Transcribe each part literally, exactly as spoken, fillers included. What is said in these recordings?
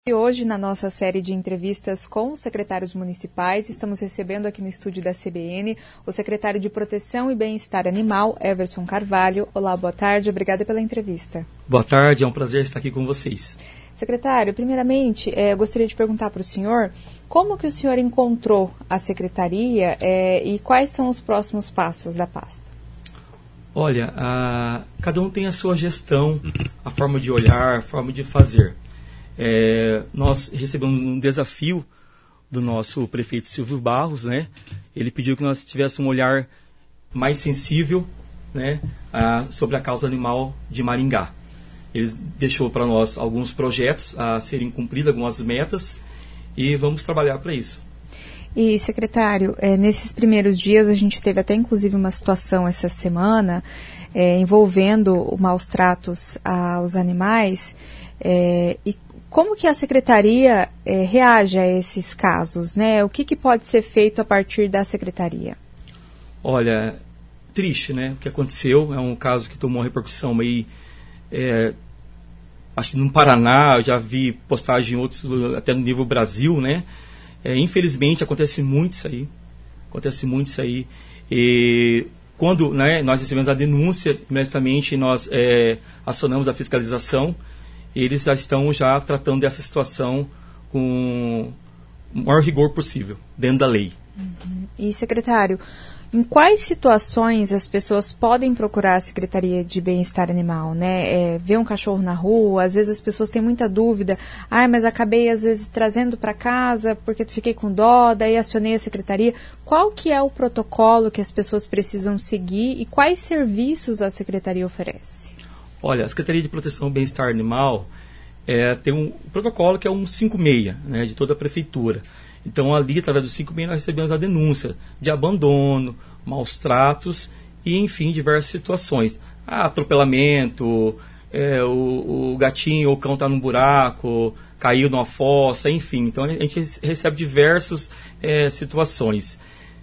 E hoje, na nossa série de entrevistas com os secretários municipais, estamos recebendo aqui no estúdio da C B N o secretário de Proteção e Bem-Estar Animal, Everson Carvalho. Olá, boa tarde, obrigada pela entrevista. Boa tarde, é um prazer estar aqui com vocês. Secretário, primeiramente, eh, eu gostaria de perguntar para o senhor como que o senhor encontrou a secretaria eh, e quais são os próximos passos da pasta? Olha, a, cada um tem a sua gestão, a forma de olhar, a forma de fazer. É, nós recebemos um desafio do nosso prefeito Silvio Barros, né? Ele pediu que nós tivéssemos um olhar mais sensível, né, a, sobre a causa animal de Maringá. Ele deixou para nós alguns projetos a serem cumpridos, algumas metas, e vamos trabalhar para isso. E, secretário, é, nesses primeiros dias a gente teve até inclusive uma situação essa semana é, envolvendo maus tratos aos animais, é, e como que a secretaria é, reage a esses casos, né? O que, que pode ser feito a partir da secretaria? Olha, triste, né? O que aconteceu é um caso que tomou uma repercussão aí, é, acho que no Paraná, eu já vi postagem em outros, até no nível Brasil, né? É, infelizmente acontece muito isso aí, acontece muito isso aí. E quando, né, nós recebemos a denúncia, imediatamente nós é, acionamos a fiscalização. Eles já estão já tratando dessa situação com o maior rigor possível, dentro da lei. Uhum. E, secretário, em quais situações as pessoas podem procurar a Secretaria de Bem-Estar Animal, né? É, ver um cachorro na rua, às vezes as pessoas têm muita dúvida. Ah, mas acabei, às vezes, trazendo para casa porque fiquei com dó, daí acionei a Secretaria. Qual que é o protocolo que as pessoas precisam seguir e quais serviços a Secretaria oferece? Olha, a Secretaria de Proteção e Bem-Estar Animal é, tem um protocolo que é um cinco seis, né, de toda a prefeitura. Então, ali, através do cinco seis, nós recebemos a denúncia de abandono, maus tratos e, enfim, diversas situações. Ah, atropelamento, é, o, o gatinho ou o cão está num buraco, caiu numa fossa, enfim. Então, a gente recebe diversas é, situações.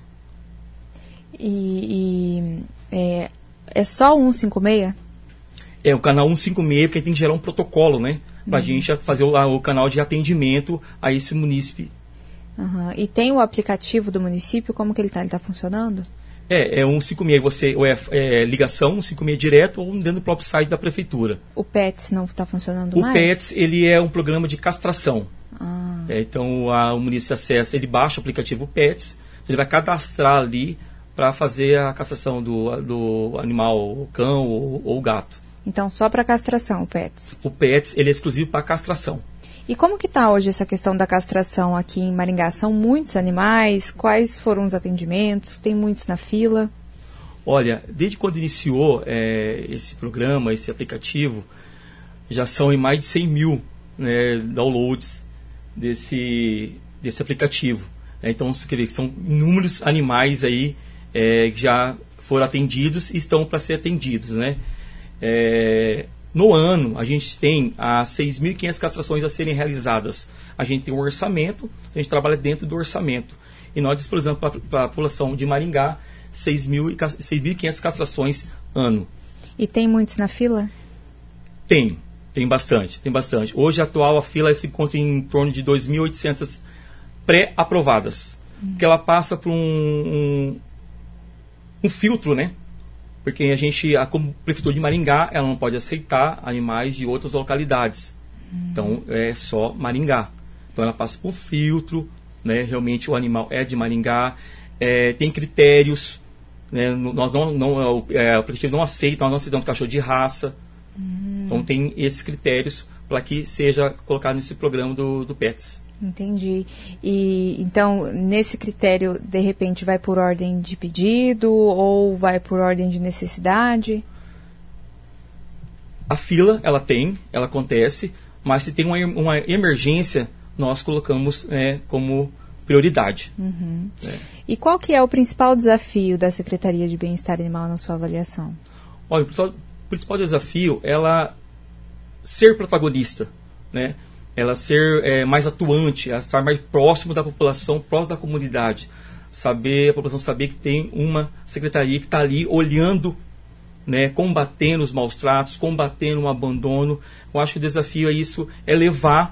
E, e é, é só o cento e cinquenta e seis? É o canal cento e cinquenta e seis, porque tem que gerar um protocolo, né? Para a uhum. gente fazer o, o canal de atendimento a esse munícipe. Uhum. E tem o aplicativo do município, como que ele está? Ele está funcionando? É, é um cento e cinquenta e seis, você, ou é, é ligação, um cinquenta e seis direto, ou dentro do próprio site da prefeitura. O PETS não está funcionando o mais? O PETS, ele é um programa de castração. Ah. É, então, a, o município acessa, ele baixa o aplicativo PETS, ele vai cadastrar ali para fazer a castração do, do animal, o cão ou, ou o gato. Então, só para castração, o PETS? O PETS, ele é exclusivo para castração. E como que está hoje essa questão da castração aqui em Maringá? São muitos animais? Quais foram os atendimentos? Tem muitos na fila? Olha, desde quando iniciou é, esse programa, esse aplicativo, já são em mais de cem mil, né, downloads desse, desse aplicativo. É, então, você quer ver que são inúmeros animais aí é, que já foram atendidos e estão para ser atendidos, né? É, no ano, a gente tem as seis mil e quinhentas castrações a serem realizadas. A gente tem um orçamento, a gente trabalha dentro do orçamento. E nós disponibilizamos para a população de Maringá seis mil e quinhentas castrações ano. E tem muitos na fila? Tem, tem bastante, tem bastante. Hoje, a atual, a fila se encontra em torno de dois mil e oitocentas pré-aprovadas. Hum. Porque ela passa por um, um, um filtro, né? Porque a gente, a como prefeitura de Maringá, ela não pode aceitar animais de outras localidades. Hum. Então, é só Maringá. Então, ela passa por filtro, né? Realmente o animal é de Maringá. É, tem critérios, né? Nós não, não, é, o prefeito não aceita, nós não aceitamos cachorro de raça. Hum. Então, tem esses critérios para que seja colocado nesse programa do, do PETS. Entendi. E então, nesse critério, de repente, vai por ordem de pedido ou vai por ordem de necessidade? A fila, ela tem, ela acontece, mas se tem uma, uma emergência, nós colocamos é, como prioridade. Uhum. É. E qual que é o principal desafio da Secretaria de Bem-Estar Animal na sua avaliação? Olha, o principal, o principal desafio é ela ser protagonista, né? Ela ser é, mais atuante, ela estar mais próximo da população, próximo da comunidade. Saber, a população saber que tem uma secretaria que está ali olhando, né, combatendo os maus tratos, combatendo o abandono. Eu acho que o desafio é isso, é levar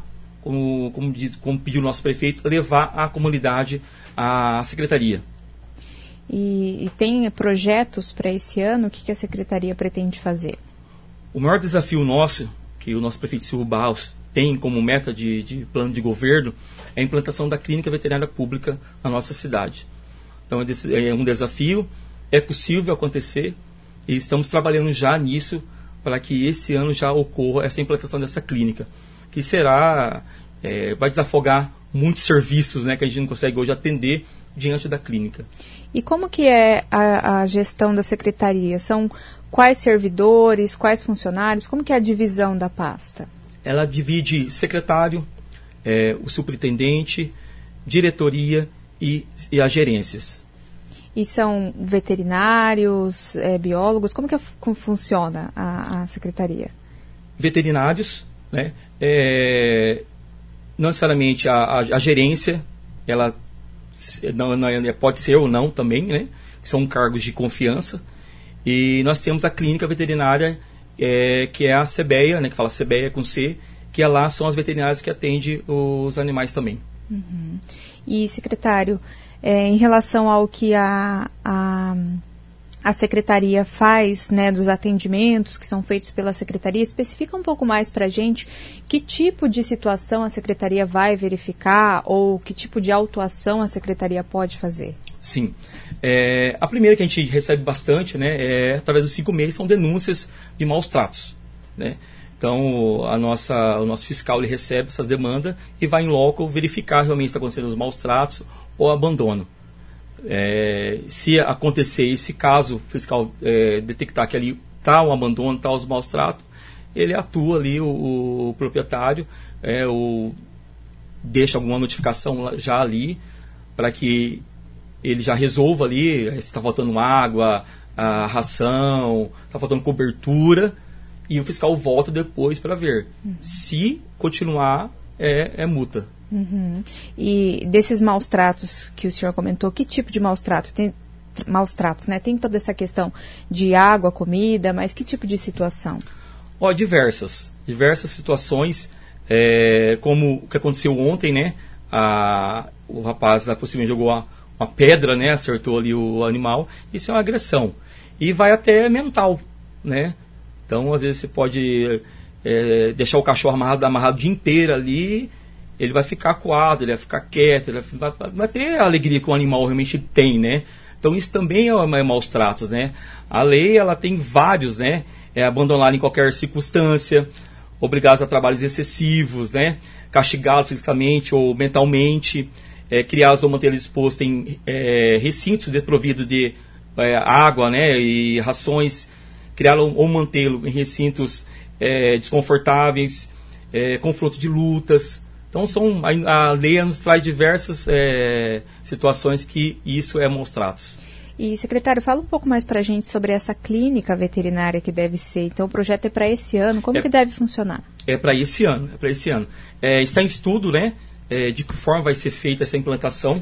como, como, diz, como pediu o nosso prefeito, levar à comunidade a secretaria. E, e tem projetos para esse ano? O que, que a secretaria pretende fazer? O maior desafio nosso, que o nosso prefeito Silvio Barros tem como meta de, de plano de governo, é a implantação da clínica veterinária pública na nossa cidade. Então é um desafio, é possível acontecer e estamos trabalhando já nisso para que esse ano já ocorra essa implantação dessa clínica, que será, é, vai desafogar muitos serviços, né, que a gente não consegue hoje atender diante da clínica. E como que é a, a gestão da secretaria? São quais servidores, quais funcionários? Como que é a divisão da pasta? Ela divide secretário, é, o superintendente, diretoria e, e as gerências. E são veterinários, é, biólogos? Como que como funciona a, a secretaria? Veterinários, né? É, não necessariamente a, a, a gerência, ela não, não, pode ser ou não também, né? Que são cargos de confiança. E nós temos a clínica veterinária, é, que é a CEBEA, né? Que fala CEBEA com C, que é lá são as veterinárias que atendem os animais também. Uhum. E, secretário, é, em relação ao que a, a, a secretaria faz, né, dos atendimentos que são feitos pela secretaria, especifica um pouco mais para a gente que tipo de situação a secretaria vai verificar ou que tipo de autuação a secretaria pode fazer? Sim. É, a primeira que a gente recebe bastante, né, é, através dos cinco meses, são denúncias de maus tratos, né? Então, a nossa, o nosso fiscal ele recebe essas demandas e vai em loco verificar realmente se está acontecendo os maus tratos ou abandono. É, se acontecer esse caso, o fiscal é, detectar que ali está o abandono, está os maus tratos, ele atua ali, o, o proprietário, é, o, deixa alguma notificação já ali, para que ele já resolva ali, se está faltando água, a ração, está faltando cobertura, e o fiscal volta depois para ver. Uhum. Se continuar, é, é multa. Uhum. E desses maus tratos que o senhor comentou, que tipo de maus tratos? Tem maus tratos, né? Tem toda essa questão de água, comida, mas que tipo de situação? Ó, diversas. Diversas situações, é, como o que aconteceu ontem, né? A, o rapaz da possivelmente jogou uma, uma pedra, né? Acertou ali o animal. Isso é uma agressão. E vai até mental, né? Então, às vezes, você pode é, deixar o cachorro amarrado, amarrado o dia inteiro ali, ele vai ficar acuado, ele vai ficar quieto, ele vai, vai, vai ter a alegria que o animal realmente tem, né? Então, isso também é, é maus tratos, né? A lei, ela tem vários, né? É abandonar em qualquer circunstância, obrigados a trabalhos excessivos, né? Castigá-lo fisicamente ou mentalmente, é, criá-los ou mantê-los expostos em é, recintos desprovidos de é, água, né? E rações, criá-lo ou mantê-lo em recintos é, desconfortáveis, é, confronto de lutas. Então, são, a, a lei nos traz diversas é, situações que isso é maus tratos. E, secretário, fala um pouco mais para a gente sobre essa clínica veterinária que deve ser. Então, o projeto é para esse ano. Como é, que deve funcionar? É para esse ano. É para esse ano. É, está em estudo, né, é, de que forma vai ser feita essa implantação.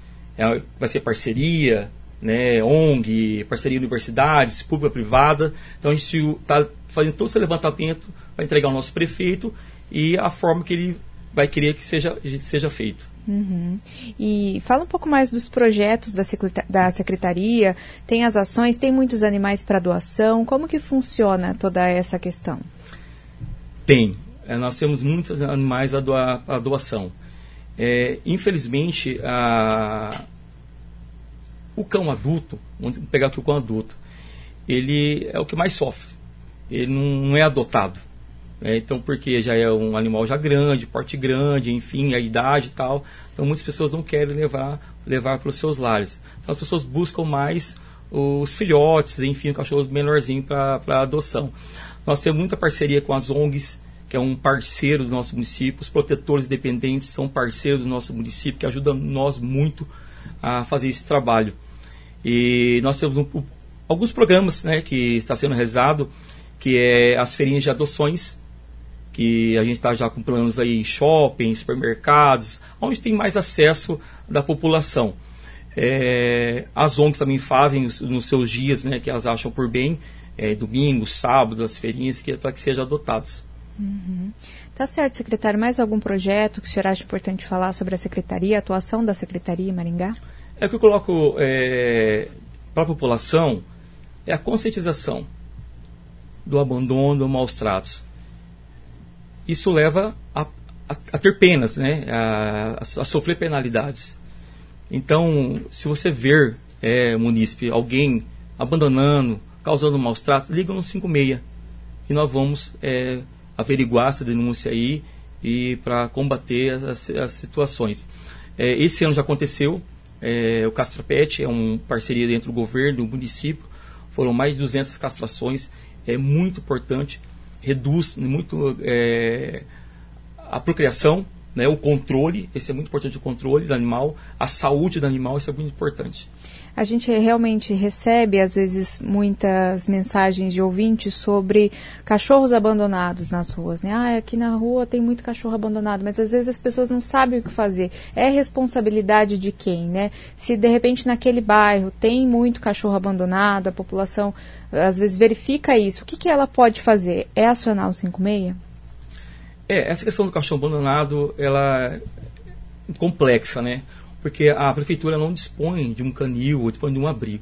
É, vai ser parceria, né, O N G, parceria universidades, pública, privada. Então, a gente está fazendo todo esse levantamento para entregar ao nosso prefeito e a forma que ele vai querer que seja, seja feito. Uhum. E fala um pouco mais dos projetos da, da secretaria, tem as ações, tem muitos animais para doação, como que funciona toda essa questão? Tem, é, nós temos muitos animais a, doar, a doação. É, infelizmente, a, o cão adulto, vamos pegar aqui o cão adulto, ele é o que mais sofre, ele não, não é adotado. É, então, porque já é um animal já grande, porte grande, enfim, a idade e tal. Então, muitas pessoas não querem levar, levar para os seus lares. Então, as pessoas buscam mais os filhotes, enfim, cachorros menorzinhos para adoção. Nós temos muita parceria com as O N Gs, que é um parceiro do nosso município. Os protetores independentes são parceiros do nosso município, que ajudam nós muito a fazer esse trabalho. E nós temos um, alguns programas, né, que está sendo realizado, que é as feirinhas de adoções, que a gente está já com planos aí em shopping, supermercados, onde tem mais acesso da população. É, as O N Gs também fazem os, nos seus dias, né, que elas acham por bem, é, domingo, sábado, as feirinhas, que é para que sejam adotados. Uhum. Tá certo, secretário. Mais algum projeto que o senhor acha importante falar sobre a secretaria, a atuação da secretaria em Maringá? É o que eu coloco é, para a população, é a conscientização do abandono, dos maus tratos. Isso leva a, a, a ter penas, né? a, a, a sofrer penalidades. Então, se você ver, é, munícipe, alguém abandonando, causando maus tratos, liga no cinco seis e nós vamos é, averiguar essa denúncia aí e para combater as, as situações. É, esse ano já aconteceu, é, o Castrapet é uma parceria entre o governo e o município, foram mais de duzentas castrações, é muito importante, reduz muito é, a procriação, né, o controle, esse é muito importante, o controle do animal, a saúde do animal, isso é muito importante. A gente realmente recebe, às vezes, muitas mensagens de ouvintes sobre cachorros abandonados nas ruas, né? Ah, aqui na rua tem muito cachorro abandonado, mas às vezes as pessoas não sabem o que fazer. É responsabilidade de quem, né? Se de repente naquele bairro tem muito cachorro abandonado, a população às vezes verifica isso, o que, que ela pode fazer? É acionar o cinco seis? É, essa questão do cachorro abandonado, ela é complexa, né? Porque a prefeitura não dispõe de um canil ou dispõe de um abrigo.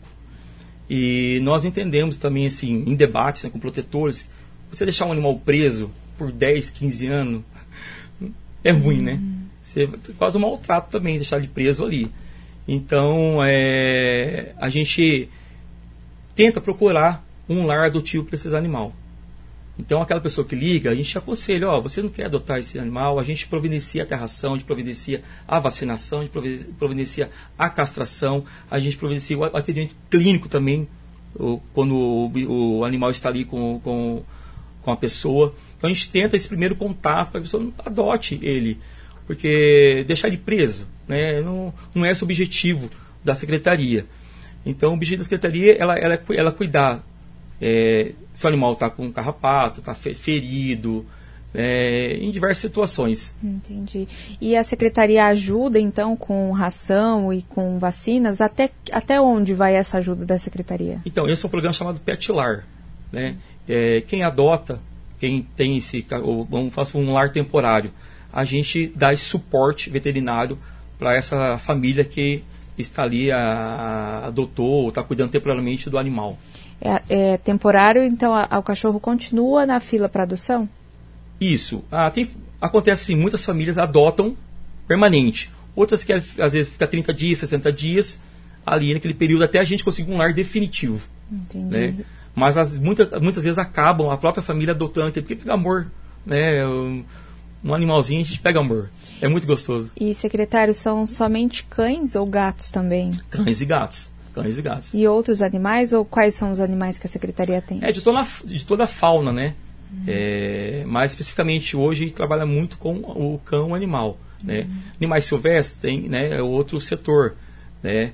E nós entendemos também, assim, em debates, né, com protetores, você deixar um animal preso por dez, quinze anos é ruim, né? Você faz um maltrato também, deixar ele preso ali. Então, é, a gente tenta procurar um lar adotivo para esses animais. Então, aquela pessoa que liga, a gente aconselha, ó, você não quer adotar esse animal, a gente providencia a aterração, a gente providencia a vacinação, a gente providencia a castração, a gente providencia o atendimento clínico também, o, quando o, o animal está ali com, com, com a pessoa. Então, a gente tenta esse primeiro contato para que a pessoa adote ele, porque deixar ele preso, né, não, não é esse o objetivo da secretaria. Então, o objetivo da secretaria ela, ela, ela cuidar. É, se o animal está com carrapato, está ferido, é, em diversas situações. Entendi. E a secretaria ajuda, então, com ração e com vacinas? Até, até onde vai essa ajuda da secretaria? Então, esse é um programa chamado Petlar. Né? É, quem adota, quem tem esse, ou, vamos fazer um lar temporário, a gente dá esse suporte veterinário para essa família que está ali, a, a, adotou, está cuidando temporariamente do animal. É, é temporário, então a, a, o cachorro continua na fila para adoção? Isso. Ah, tem, acontece assim, muitas famílias adotam permanente. Outras que às vezes fica trinta dias, sessenta dias, ali naquele período, até a gente conseguir um lar definitivo. Entendi. Né? Mas as, muita, muitas vezes acabam a própria família adotando, porque pega amor. Né? Um, um animalzinho a gente pega amor. É muito gostoso. E, secretário, são somente cães ou gatos também? Cães e gatos. Cães e gatos. E outros animais, ou quais são os animais que a secretaria tem? É, de toda, de toda a fauna, né? Uhum. É, mais especificamente hoje a gente trabalha muito com o cão animal. Uhum. Né? Animais silvestres tem, né, é outro setor. Né?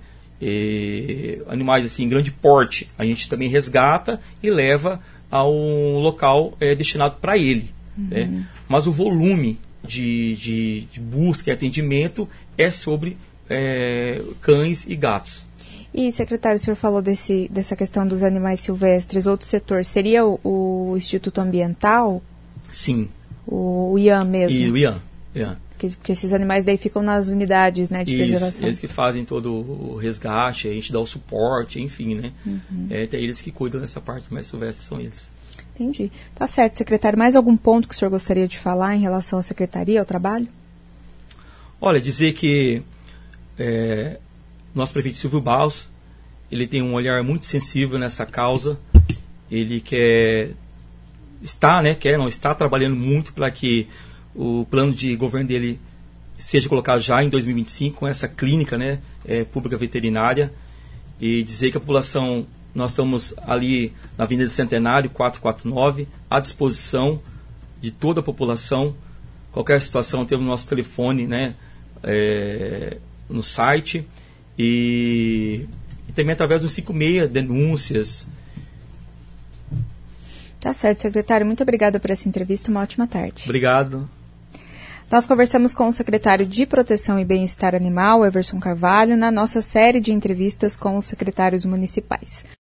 E, animais assim, em grande porte, a gente também resgata e leva a um local é, destinado para ele. Uhum. Né? Mas o volume de, de, de busca e atendimento é sobre é, cães e gatos. E, secretário, o senhor falou desse, dessa questão dos animais silvestres. Outro setor seria o, o Instituto Ambiental? Sim. O, o I A M mesmo? E o I A M. Yeah. Porque, porque esses animais daí ficam nas unidades, né, de Isso, preservação. Eles que fazem todo o resgate, a gente dá o suporte, enfim, né? Uhum. É, tem eles que cuidam dessa parte mais silvestre, são eles. Entendi. Tá certo, secretário. Mais algum ponto que o senhor gostaria de falar em relação à secretaria, ao trabalho? Olha, dizer que é, nosso prefeito Silvio Barros, ele tem um olhar muito sensível nessa causa. Ele quer, está, né, quer, não está trabalhando muito para que o plano de governo dele seja colocado já em dois mil e vinte e cinco, com essa clínica, né, é, pública veterinária. E dizer que a população, nós estamos ali na Avenida do Centenário, quatrocentos e quarenta e nove, à disposição de toda a população. Qualquer situação, temos nosso telefone, né, é, no site. E, e também através do cinco seis, denúncias. Tá certo, secretário. Muito obrigada por essa entrevista. Uma ótima tarde. Obrigado. Nós conversamos com o secretário de Proteção e Bem-Estar Animal, Everson Carvalho, na nossa série de entrevistas com os secretários municipais.